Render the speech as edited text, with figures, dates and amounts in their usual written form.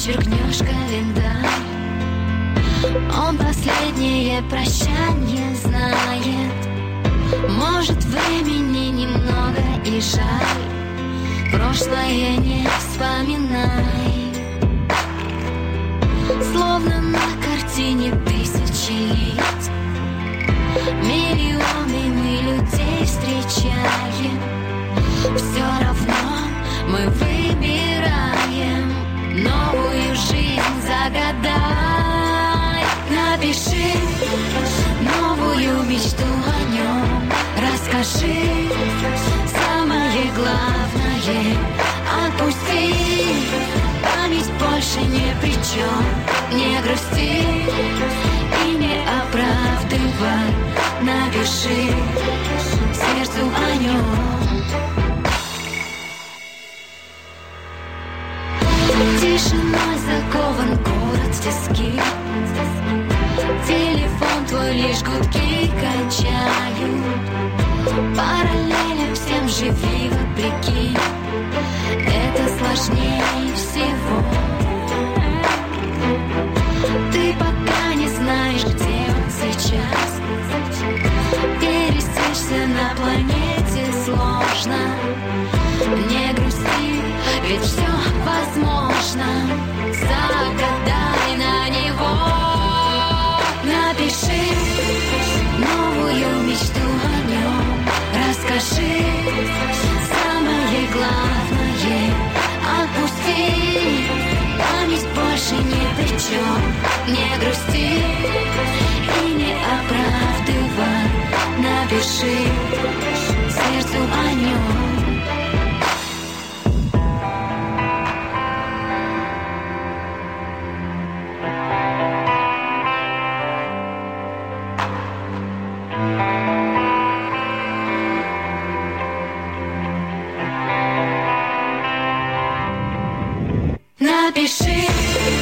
перечеркнешь календарь. Он последнее прощание знает. Может, времени немного и жаль, прошлое не вспоминай. Словно на картине тысячи лиц, миллионы мы людей встречаем. Все равно мы выбираем новую жизнь, загадай. Напиши новую мечту о нем, расскажи самое главное. Отпусти, память больше ни при чем. Не грусти и не оправдывай. Напиши сердцу о нем. Тишиной закован город в тиски. Телефон твой лишь гудки качают. Параллельно всем живи вопреки. Это сложнее всего. Ты пока не знаешь, где он сейчас. Пересечься на планете сложно. Не грусти, ведь все возможно. Загадай на него. Напиши новую мечту о нем. Расскажи самое главное. Отпусти, память больше ни при чем. Не грусти и не оправдывай. Напиши сердцу о нем. Напиши